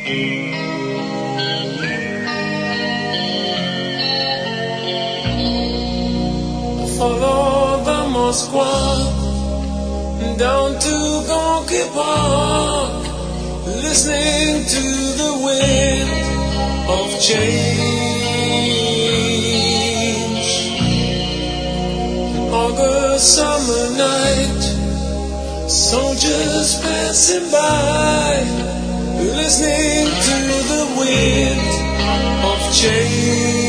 Follow the Moskva down to Gonky Park, listening to the wind of change. An August summer night, soldiers passing by, listening to the wind of change.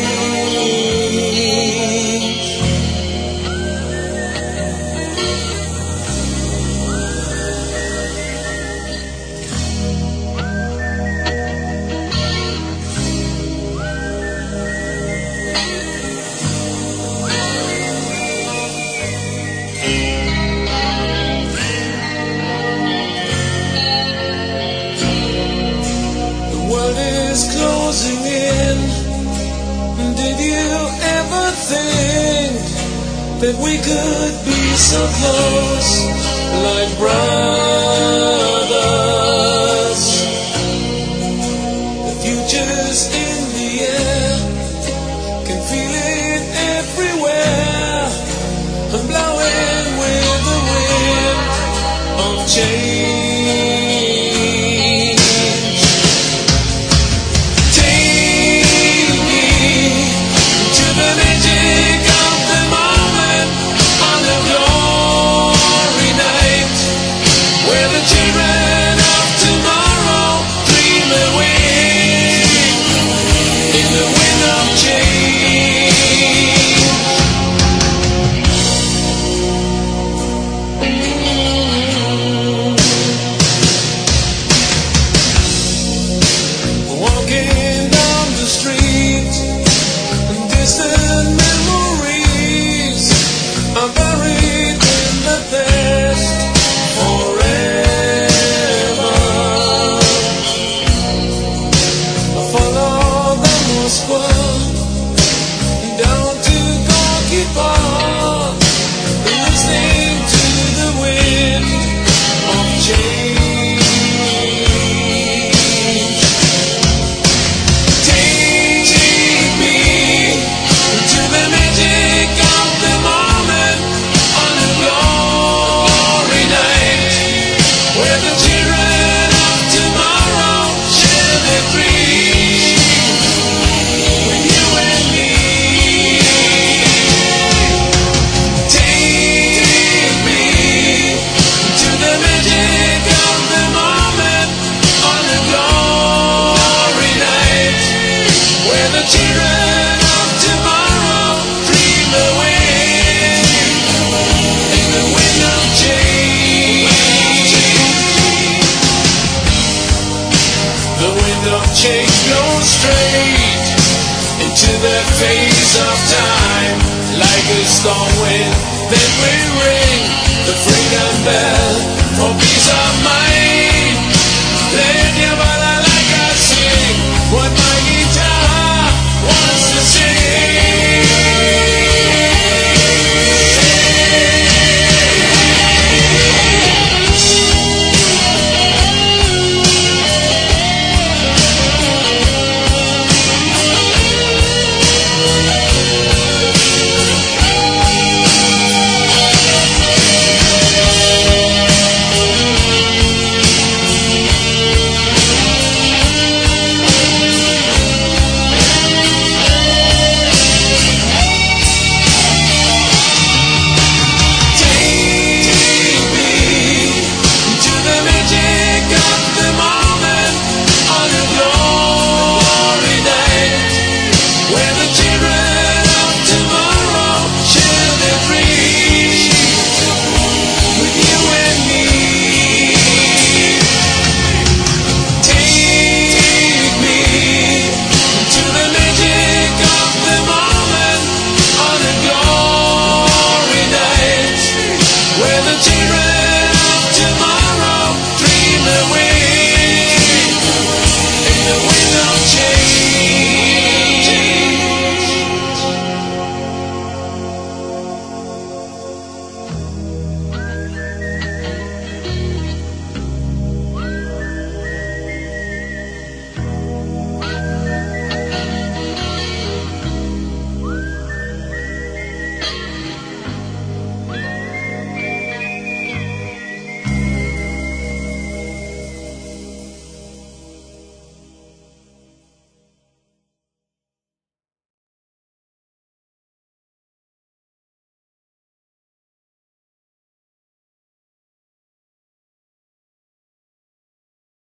Closing in. Did you ever think that we could be so close, like brothers? The future's in the air, can feel it everywhere. I'm blowing with the wind of change. Change goes straight into the face of time, like a storm wind. Then we ring the freedom bell for